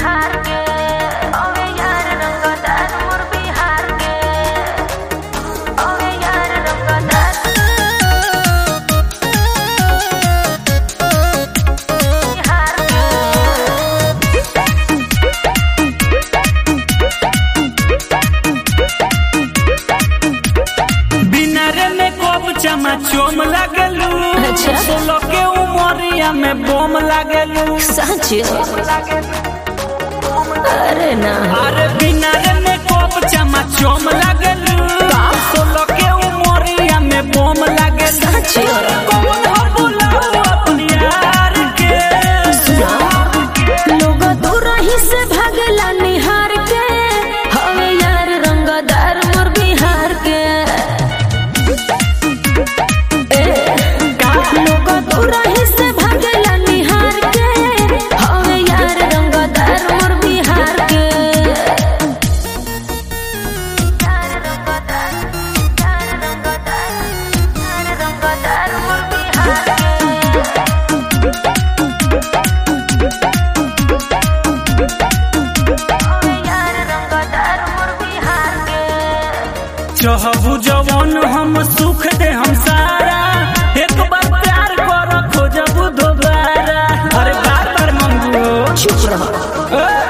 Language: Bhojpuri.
बिहार के ओवे यार रंगदार मोर बिहार के ओवे यार रंगदार बिहार के बिना रे में कोप चमा चोम लागलू। अच्छा। 16 के उमरिया में बोम लागलू। सच अरे ना अरे बिना रे में कोप चमा चोम लागलू। 16 के उमरिया में बोम लागलू। सच कौन हो बुलाओ अपनी यार के। लोग दूर ही से भागला निहार के हवे यार रंगदार मोर बिहार के लोग दूर ही से भागला निहार के हवे यार रंगदार मोर बिहार के यार रंगदार मोर बिहार के चाहबू जवान हम सुख दे हम सारा। एक बार प्यार कर खोजबू दोबारा। अरे बार बार मंगू चुप रहो।